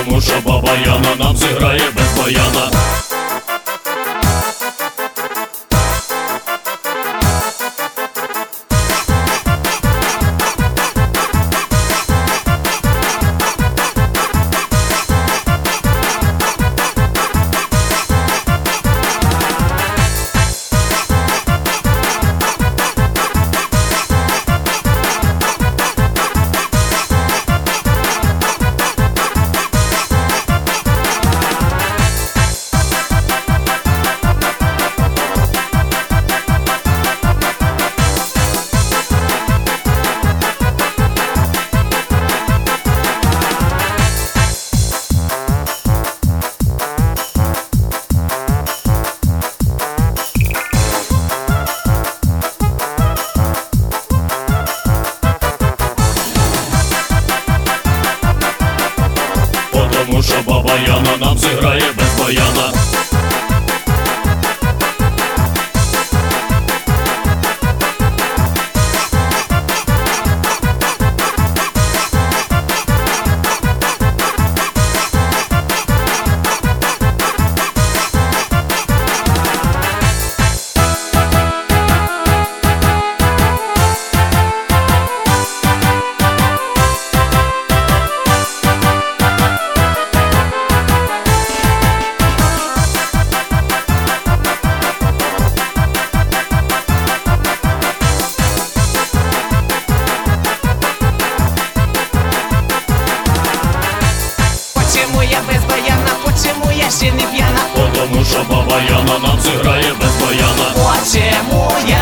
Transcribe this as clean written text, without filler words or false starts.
Потому що баба Яна нам зіграє без баяна. Потому що баба Яна нам зіграє без баяна. Почему я без баяна, почему я ще не п'яна? Потому що баба Яна нам зіграє без баяна. Почему я